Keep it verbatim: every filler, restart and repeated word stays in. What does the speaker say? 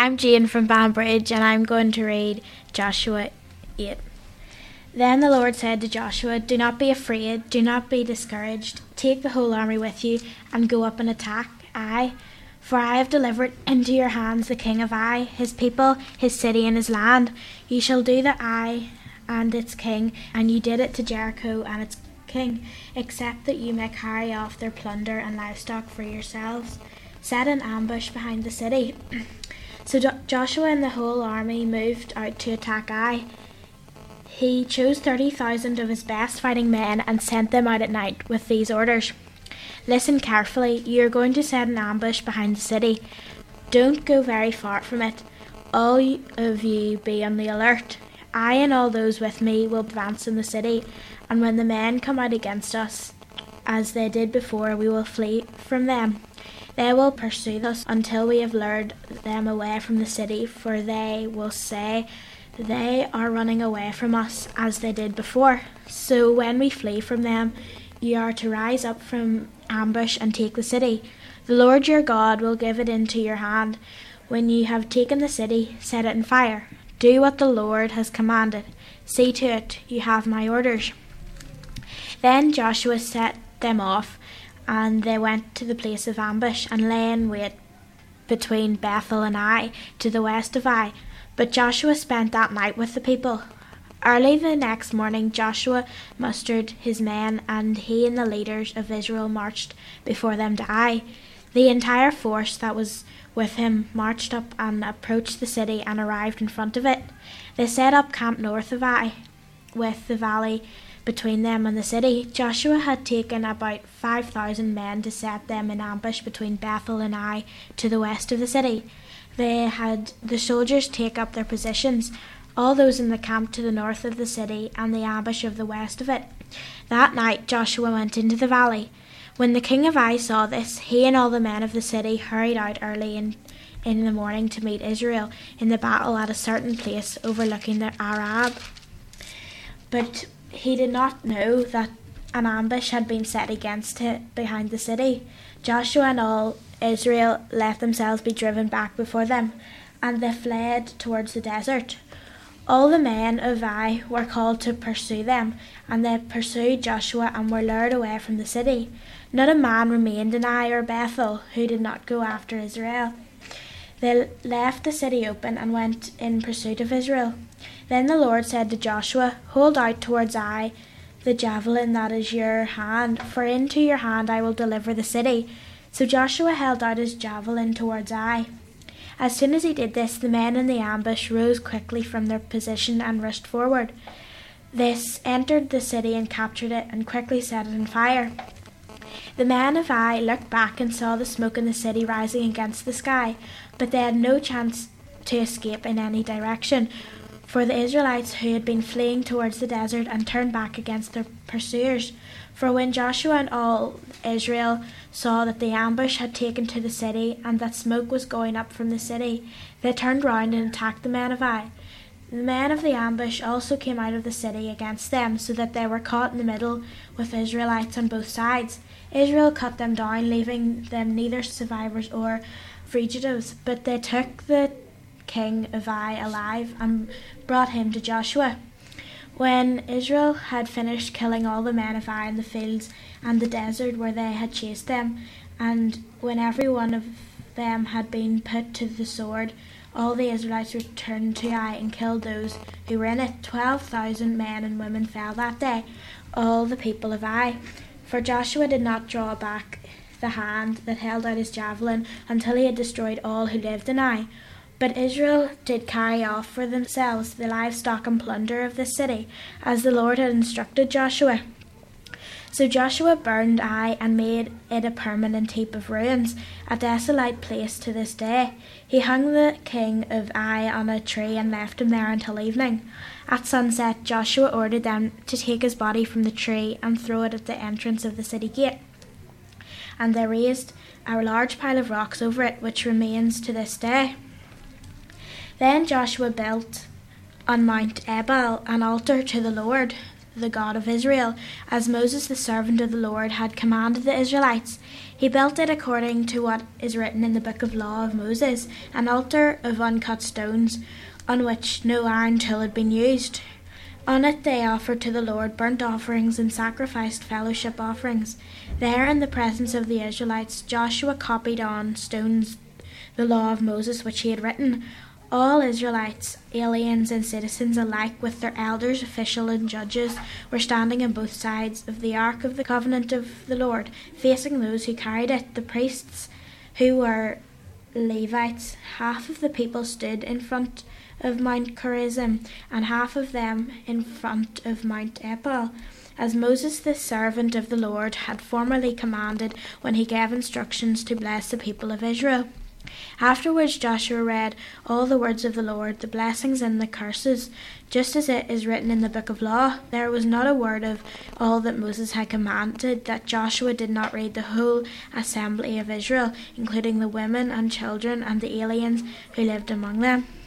I'm Jane from Banbridge, and I'm going to read Joshua eight. Then the Lord said to Joshua, "Do not be afraid, do not be discouraged. Take the whole army with you and go up and attack Ai. For I have delivered into your hands the king of Ai, his people, his city, and his land. You shall do the Ai and its king, and you did it to Jericho and its king, except that you may carry off their plunder and livestock for yourselves. Set an ambush behind the city." So jo- Joshua and the whole army moved out to attack Ai. He chose thirty thousand of his best fighting men and sent them out at night with these orders. "Listen carefully. You are going to set an ambush behind the city. Don't go very far from it. All of you be on the alert. I and all those with me will advance in the city, and when the men come out against us, as they did before, we will flee from them. They will pursue us until we have lured them away from the city, for they will say, 'They are running away from us,' as they did before. So when we flee from them, you are to rise up from ambush and take the city. The Lord your God will give it into your hand. When you have taken the city, set it on fire. Do what the Lord has commanded. See to it you have my orders." Then Joshua set them off, and they went to the place of ambush and lay in wait between Bethel and Ai, to the west of Ai. But Joshua spent that night with the people. Early the next morning Joshua mustered his men, and he and the leaders of Israel marched before them to Ai. The entire force that was with him marched up and approached the city and arrived in front of it. They set up camp north of Ai, with the valley between them and the city. Joshua had taken about five thousand men to set them in ambush between Bethel and Ai, to the west of the city. They had the soldiers take up their positions, all those in the camp to the north of the city and the ambush of the west of it. That night Joshua went into the valley. When the king of Ai saw this, he and all the men of the city hurried out early in, in the morning to meet Israel in the battle at a certain place overlooking the Arab. But he did not know that an ambush had been set against him behind the city. Joshua and all Israel let themselves be driven back before them, and they fled towards the desert. All the men of Ai were called to pursue them, and they pursued Joshua and were lured away from the city. Not a man remained in Ai or Bethel who did not go after Israel. They left the city open and went in pursuit of Israel. Then the Lord said to Joshua, "Hold out towards Ai the javelin that is your hand, for into your hand I will deliver the city." So Joshua held out his javelin towards Ai. As soon as he did this, the men in the ambush rose quickly from their position and rushed forward. They entered the city and captured it and quickly set it on fire. The men of Ai looked back and saw the smoke in the city rising against the sky, but they had no chance to escape in any direction, for the Israelites who had been fleeing towards the desert and turned back against their pursuers. For when Joshua and all Israel saw that the ambush had taken to the city and that smoke was going up from the city, they turned round and attacked the men of Ai. The men of the ambush also came out of the city against them, so that they were caught in the middle with Israelites on both sides. Israel cut them down, leaving them neither survivors or fugitives, but they took the king of Ai alive and brought him to Joshua. When Israel had finished killing all the men of Ai in the fields and the desert where they had chased them, and when every one of them had been put to the sword, all the Israelites returned to Ai and killed those who were in it. Twelve thousand men and women fell that day, all the people of Ai. For Joshua did not draw back the hand that held out his javelin until he had destroyed all who lived in Ai. But Israel did carry off for themselves the livestock and plunder of the city, as the Lord had instructed Joshua. So Joshua burned Ai and made it a permanent heap of ruins, a desolate place to this day. He hung the king of Ai on a tree and left him there until evening. At sunset, Joshua ordered them to take his body from the tree and throw it at the entrance of the city gate. And they raised a large pile of rocks over it, which remains to this day. Then Joshua built on Mount Ebal an altar to the Lord, the God of Israel, as Moses the servant of the Lord had commanded the Israelites. He built it according to what is written in the book of law of Moses, an altar of uncut stones, on which no iron tool had been used. On it they offered to the Lord burnt offerings and sacrificed fellowship offerings. There, in the presence of the Israelites, Joshua copied on stones the law of Moses which he had written. All Israelites, aliens and citizens alike, with their elders, officials and judges, were standing on both sides of the Ark of the Covenant of the Lord, facing those who carried it. The priests, who were Levites, half of the people stood in front of Mount Gerizim, and half of them in front of Mount Ebal, as Moses the servant of the Lord had formerly commanded when he gave instructions to bless the people of Israel. Afterwards Joshua read all the words of the Lord, the blessings and the curses, just as it is written in the book of law. There was not a word of all that Moses had commanded that Joshua did not read the whole assembly of Israel, including the women and children and the aliens who lived among them.